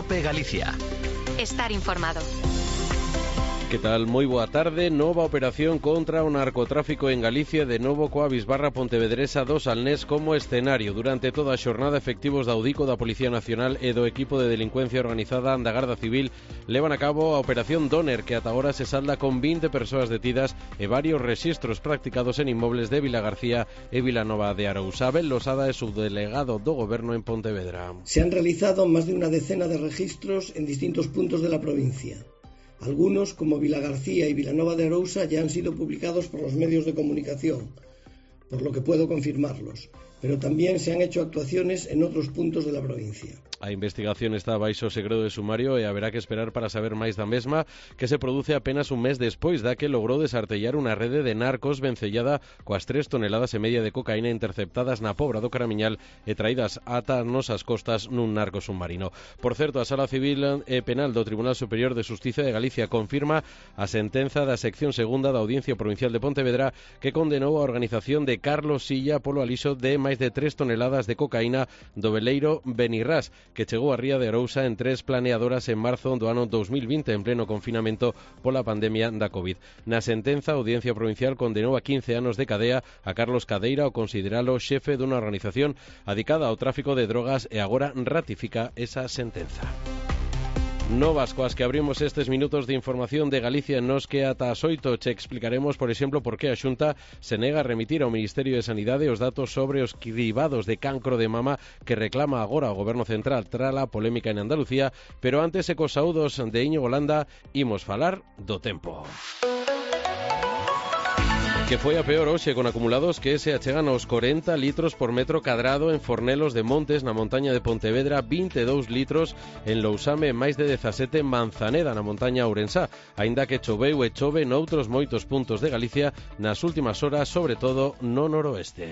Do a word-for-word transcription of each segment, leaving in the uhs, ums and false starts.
COPE Galicia. Estar informado. Que tal? Moi boa tarde. Nova operación contra o narcotráfico en Galicia, de novo coa bisbarra pontevedresa do Salnés como escenario. Durante toda a xornada, efectivos da UDICO, da Policía Nacional e do equipo de delincuencia organizada da Garda Civil levan a cabo a operación Doner, que ata agora se salda con vinte persoas detidas e varios rexistros practicados en inmobles de Vilagarcía e Vilanova de Arousa. Abel Losada é subdelegado do Goberno en Pontevedra. Se han realizado más de una decena de registros en distintos puntos de la provincia. Algunos, como Vilagarcía y Vilanova de Arousa, ya han sido publicados por los medios de comunicación, por lo que puedo confirmarlos, pero también se han hecho actuaciones en otros puntos de la provincia. A investigación está baixo segredo de sumario e haberá que esperar para saber máis da mesma, que se produce apenas un mes despois da que logrou desartellar unha rede de narcos vencellada coas tres toneladas e media de cocaína interceptadas na Pobra do Caramiñal e traídas ata nosas costas nun narco submarino. Por certo, a Sala Civil e Penal do Tribunal Superior de Xustiza de Galicia confirma a sentenza da sección segunda da Audiencia Provincial de Pontevedra, que condenou a organización de Carlos Silla polo alixo de máis de tres toneladas de cocaína do veleiro Benirrás, que chegou a Ría de Arousa en tres planeadoras en marzo do ano dos mil vinte, en pleno confinamento pola pandemia da COVID. Na sentenza, a Audiencia Provincial condenou a quince anos de cadea a Carlos Cadeira ao consideralo xefe dunha organización adicada ao tráfico de drogas e agora ratifica esa sentenza. Novas coas que abrimos estes minutos de información de Galicia, nos que ata as oito che explicaremos, por exemplo, por que a Xunta se nega a remitir ao Ministerio de Sanidade os datos sobre os cribados de cancro de mama que reclama agora o Goberno Central tras a polémica en Andalucía, pero antes e cos saúdos de Íñigo Landa imos falar do tempo. Que foi a peor hoxe, con acumulados que se achegan aos corenta litros por metro cadrado en Fornelos de Montes, na montaña de Pontevedra, vinte e dous litros en Lousame, máis de dezasete en Manzaneda, na montaña Ourensá, aínda que choveu e chove noutros moitos puntos de Galicia nas últimas horas, sobre todo no noroeste.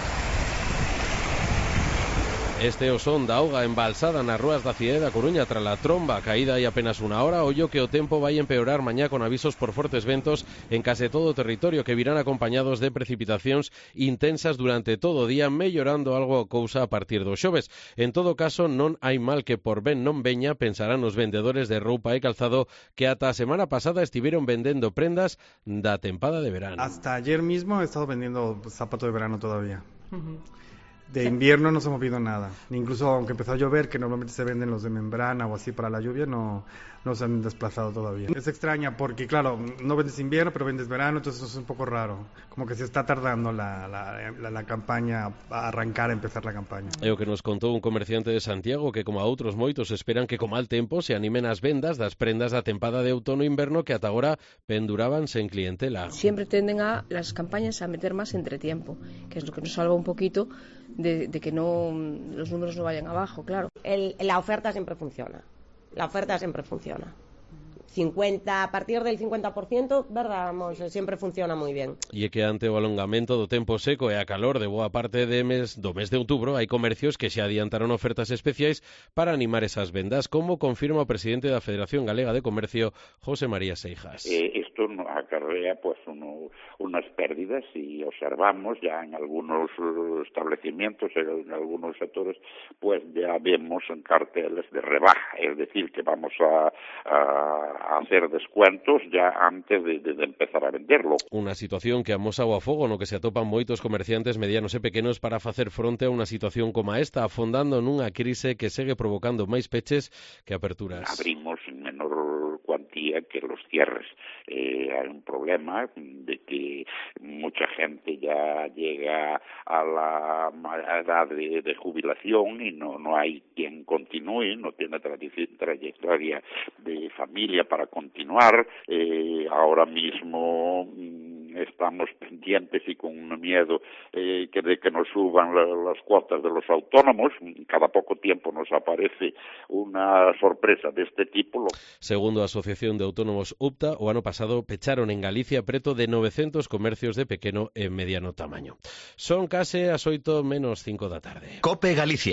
Este é o son da auga embalsada nas rúas da cidade da Coruña tras a tromba caída hai apenas unha hora. Ollo que o tempo vai empeorar mañá con avisos por fortes ventos en case todo o territorio, que virán acompañados de precipitacións intensas durante todo o día, mellorando algo a cousa a partir do xoves. En todo caso, non hai mal que por ben non veña, pensarán os vendedores de roupa e calzado que ata a semana pasada estiveron vendendo prendas da tempada de verano. Hasta ayer mismo he estado vendiendo zapatos de verano todavía. Uh-huh. De invierno no se ha movido nada, incluso aunque empezó a llover, que normalmente se venden los de membrana o así para la lluvia, no, no se han desplazado todavía. Es extraña porque, claro, no vendes invierno, pero vendes verano, entonces eso es un poco raro, como que se está tardando la, la, la, la campaña, a arrancar, a empezar la campaña. É o que nos contou un comerciante de Santiago, que como a outros moitos esperan que co mal tempo se animen as vendas das prendas da tempada de outono e inverno que ata agora penduraban sen clientela. Siempre tienden a las campañas a meter más entretiempo, que es lo que nos salva un poquito De, de que no los números no vayan abajo, claro. El, la oferta siempre funciona. La oferta siempre funciona. cincuenta, a partir del cincuenta por ciento, verdad, vamos, siempre funciona moi ben. E é que ante o alongamento do tempo seco e a calor de boa parte de mes, do mes de outubro, hai comercios que xa adiantaron ofertas especiais para animar esas vendas, como confirma o presidente da Federación Galega de Comercio, José María Seijas. Eh, esto acarrea pues uno, unas pérdidas, y observamos ya en algunos establecimientos, en algunos sectores, pues ya vemos en carteles de rebaja, es decir, que vamos a, a a hacer descuentos ya antes de, de, de empezar a venderlo. Unha situación que amosa o afogo no que se atopan moitos comerciantes medianos e pequenos para facer fronte a unha situación como esta, afondando nunha crise que segue provocando máis peches que aperturas. Abrimos en menor cuantía que los cierres. Eh, hay un problema de que mucha gente ya llega a la edad de, de jubilación y no, no hay quien continúe, no tiene trayectoria de familia para continuar. Eh, ahora mismo mmm, estamos pendientes y con miedo eh, que de que nos suban la, las cuotas de los autónomos. Cada poco tiempo nos aparece una sorpresa de este tipo. Segundo a Asociación de Autónomos UPTA, o ano pasado pecharon en Galicia preto de novecentos comercios de pequeno e mediano tamaño. Son case as oito menos cinco da tarde. COPE Galicia.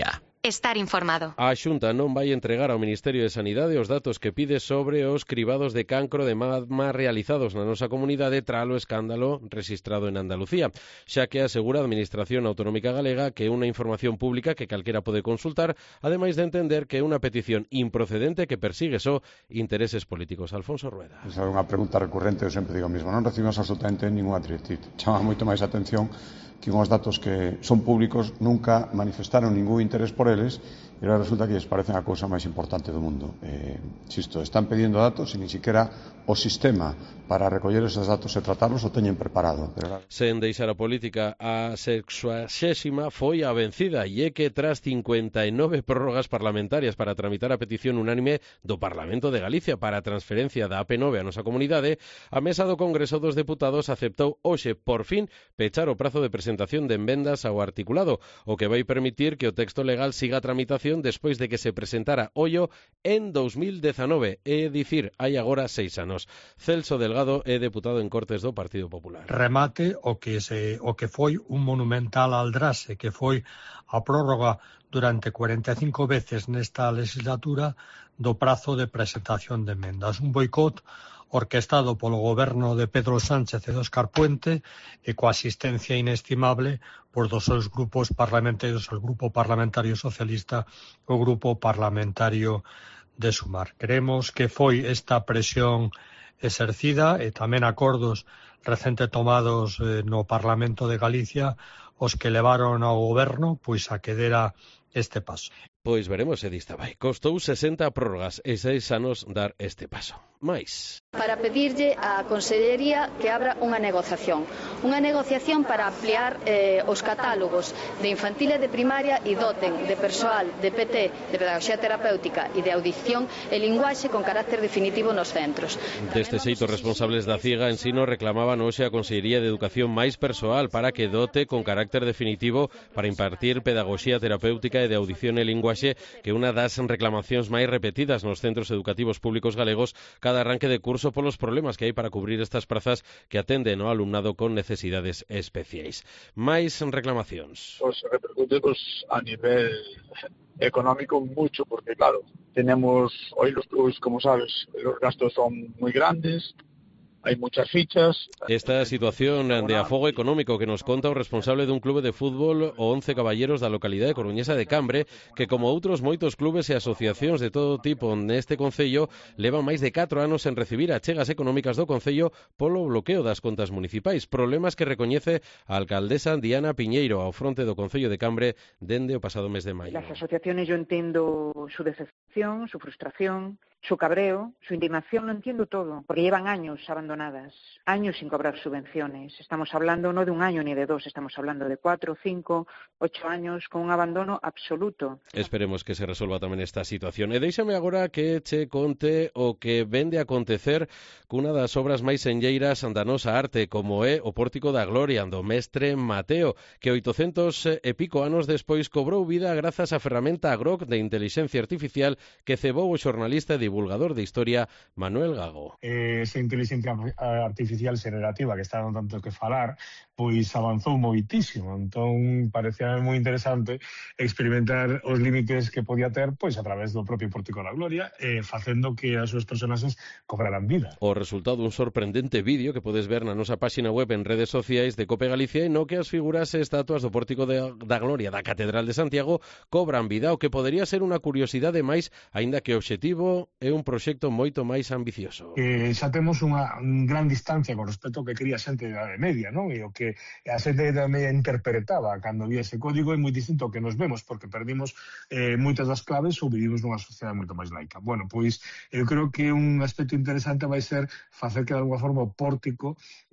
Estar informado. A Xunta non vai entregar ao Ministerio de Sanidade os datos que pide sobre os cribados de cancro de mama realizados na nosa comunidade tras o escándalo rexistrado en Andalucía, xa que asegura a Administración Autonómica Galega que é unha información pública que calquera pode consultar, ademais de entender que é unha petición improcedente que persigue só intereses políticos. Alfonso Rueda. Esa é unha pregunta recurrente, eu sempre digo o mismo, non recibimos absolutamente ninguna directriz. Chama moito máis atención que uns datos que son públicos nunca manifestaron ningún interés por eles e agora resulta que lles parece a cousa máis importante do mundo. Eh, insisto, están pedindo datos e ni siquiera o sistema para recoller esos datos e tratarlos o teñen preparado. Pero... Sen deixar a política, a sexuagésima foi a vencida e é que tras cincuenta e nove prórrogas parlamentarias para tramitar a petición unánime do Parlamento de Galicia para a transferencia da A P nove a nosa comunidade, a mesa do Congreso dos Deputados aceptou hoxe, por fin, pechar o prazo de presentación de enmendas ao articulado, o que vai permitir que o texto legal siga a tramitación despois de que se presentara ollo en dos mil dezanove, é dicir, hai agora seis anos. Celso Delgado é deputado en Cortes do Partido Popular. Remate o que se o que foi un monumental aldrase, que foi a prórroga durante cuarenta e cinco veces nesta legislatura do prazo de presentación de emendas. Un boicot orquestado polo goberno de Pedro Sánchez e de Óscar Puente e coa asistencia inestimable por dos seus grupos parlamentarios, o Grupo Parlamentario Socialista e o Grupo Parlamentario de Sumar. Creemos que foi esta presión exercida e tamén acordos recente tomados eh, no Parlamento de Galicia os que levaron ao goberno pois a que dera este paso. Pois veremos se dista vai. Costou sesenta prórrogas e seis anos dar este paso. Mais. Para pedirlle á Consellería que abra unha negociación. Unha negociación para ampliar eh, os catálogos de infantil e de primaria e doten de persoal de P T, de Pedagogía Terapéutica e de Audición e Linguaxe con carácter definitivo nos centros. Deste xeito, responsables da CIEGA en Sino reclamaban hoxe a Consellería de Educación máis persoal para que dote con carácter definitivo para impartir Pedagogía Terapéutica e de Audición e Linguaxe, que é unha das reclamacións máis repetidas nos centros educativos públicos galegos cada arranque de curso polos problemas que hai para cubrir estas prazas que atenden ao alumnado con necesidades especiais. Máis reclamacións. Pues repercute pues, a nivel económico mucho, porque claro, tenemos hoy los clubes, como sabes, los gastos son muy grandes. Hai muchas fichas. Esta situación de afogo económico que nos conta o responsable dun clube de fútbol, o Once Caballeros da localidade coruñesa de Cambre, que como outros moitos clubes e asociacións de todo tipo neste concello, levan máis de catro anos en recibir achegas económicas do concello polo bloqueo das contas municipais, problemas que recoñece a alcaldesa Diana Piñeiro ao fronte do concello de Cambre dende o pasado mes de maio. Las asociaciones, yo entiendo su decepción, su frustración, su cabreo, su indignación, lo entiendo todo, porque llevan años abandonadas, años sin cobrar subvenciones. Estamos hablando no de un año ni de dos, estamos hablando de cuatro, cinco, ocho años con un abandono absoluto. Esperemos que se resolva tamén esta situación. E déixame agora que che conte o que vende a acontecer cunha das obras máis enlleiras da nosa arte, como é o Pórtico da Gloria do mestre Mateo, que oitocentos e pico anos despois cobrou vida grazas á ferramenta Grok de inteligencia artificial que cebou o xornalista e divulgador de historia Manuel Gago. Eh, esa inteligencia artificial generativa que está dando tanto que falar, pois avanzou moitísimo, entón parecía moi interesante experimentar os límites que podía ter pois a través do propio Pórtico da Gloria, eh, facendo que as súas personaxes cobraran vida. O resultado un sorprendente vídeo que podes ver na nosa páxina web en redes sociais de Cope Galicia e no que as figuras e estatuas do Pórtico de, da Gloria da Catedral de Santiago cobran vida, o que podería ser unha curiosidade máis, aínda que o obxectivo é un proxecto moito máis ambicioso. Que xa temos unha gran distancia con respecto ao que quería a xente da media, non? E o que a xente da media interpretaba cando vía ese código é moi distinto ao que nos vemos, porque perdimos eh, moitas das claves ou vivimos nunha sociedade moito máis laica. Bueno, pois eu creo que un aspecto interesante vai ser facer que de alguma forma o pórtico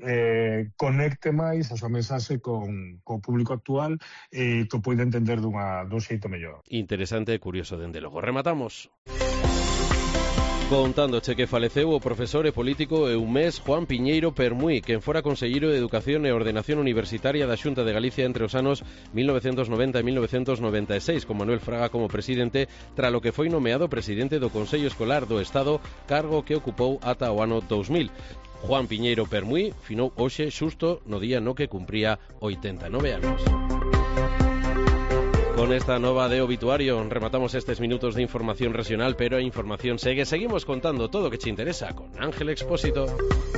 eh, conecte máis a súa mensaxe con, con o público actual e eh, que o poida entender dunha, dun xeito mellor. Interesante e curioso, dende logo. Rematamos. Contándoche que faleceu o profesor e político e un mes Juan Piñeiro Permuy, quen fora conselleiro de Educación e Ordenación Universitaria da Xunta de Galicia entre os anos mil novecentos noventa e mil novecentos noventa e seis, con Manuel Fraga como presidente, tralo que foi nomeado presidente do Consello Escolar do Estado, cargo que ocupou ata o ano dous mil. Juan Piñeiro Permuy finou hoxe xusto no día no que cumpría oitenta e nove anos. Con Con esta nova de obituario rematamos estes minutos de información regional, pero a información segue. Seguimos contando todo o que che interesa con Ángel Expósito.